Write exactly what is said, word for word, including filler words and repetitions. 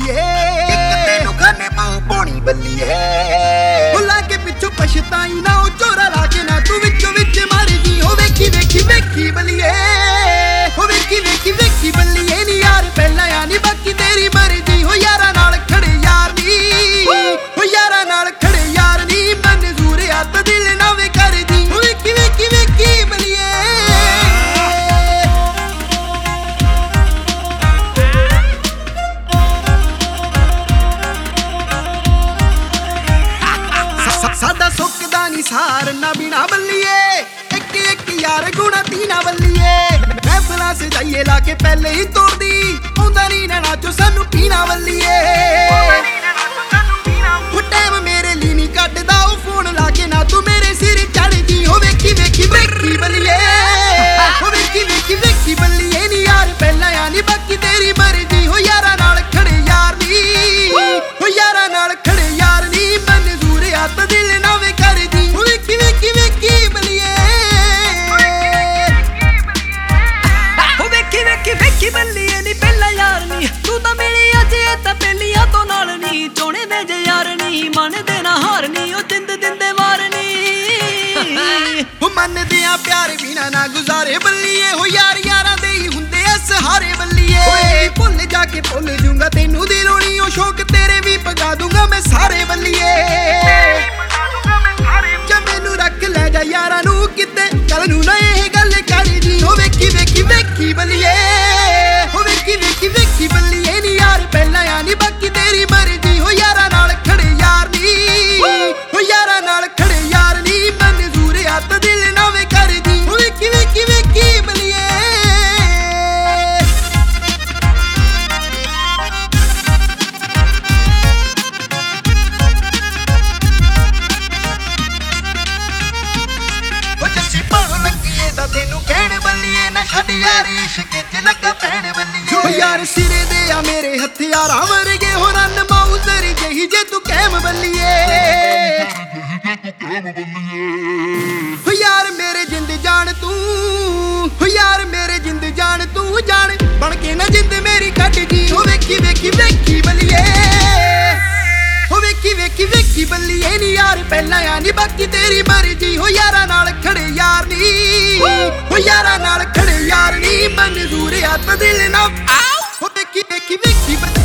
बल्लिए तेनू खाने पाऊं पौनी बल्लिए बुला के पिछो पछताई ना ओ चोरा लाके ना तू विचो विच मारी दी हो वेखी वेखी वेखी बल्लिए हो वेखी वेखी वेखी बल्लिए नी यार पहला या नी बाकी तेरी मर्जी हो यारा नाल खड़े यार नी हो यारा नाल खड़े यार नी मंजूर आ तो दिल ना वे कर दी हो वेखी वेखी वेखी बल्लिए सादा सुकदा नी सार ना बिना बल्लिए एक एक यार गुणा तीना बल्लिए महफिलां से जाइए लाके पहले ही तोड़ दी आउंदा नी ना नाचो सानू पीना बल्लिए वो टाइम मेरे लिए नी कटदा ओ फोन लाके ना तू मेरे सिर चढ़ दी हो वेखी वेखी वेखी बल्लिए हो वेखी वेखी वेखी बल्लिए नी यार पहला या नी बाकी तेरी मर्जी हो यारा नाल खड़े यार नी हो यारा नाल खड़े यार नी मंजूर आ तो दिल ना वे कर दी हो वेखी वेखी वेखी बल्लिए हो वेखी वेखी वेखी बल्लिए नी पहला यार नी तू तां मिली अज ए तां पहलियां तो नाल नी चोणे दे जे यार नी मन दे ना हार नी ओ जिंद दिंदे वार नी हो मन दिया प्यार बिना ना गुजारे बल्लिए हो यार यारा दे ही हुंदे आ सहारे बल्लिए भुल जाके भुल जूंगा तेनू दिलों नी ओ शौक तेरे भी पगा दूंगा मैं सारे बल्लिए जब मैनू रख ले जा यारा नू किते कल नू ना यह गल कर दी हो वेखी वेखी वेखी बल्लिए हो वेखी वेखी वेखी बल्लिए नी यार पहला या नी बाकी तेरी मर्जी हो यारा नाल खड़े यार नी हो यारा नाल खड़े यार नी मंजूर आ तो दिल ना वे कर दी हो वेखी वेखी वेखी बल्लिए तेनू कहण बल्लिए ना छड्ड यार इश्क च लगा पैण बल्लिए हो यार सिरे दे आ मेरे हथियारां वर्गे हो रन माउजर जही जे तू कहम बल्लिए हो यार मेरे जिंद जान तू हो यार मेरे जिंद जान तू जान बन के ना जिंद मेरी कट दी हो वेखी वेखी वेखी बल्लिए हो वेखी वेखी वेखी बल्लिए नी यार पहला या नी बाकी तेरी मर्जी हो यारा नाल खड़े यार नी हो यारा नाल खड़े यार नी मंजूर आ तो दिल ना हो वेखी वेखी वेखी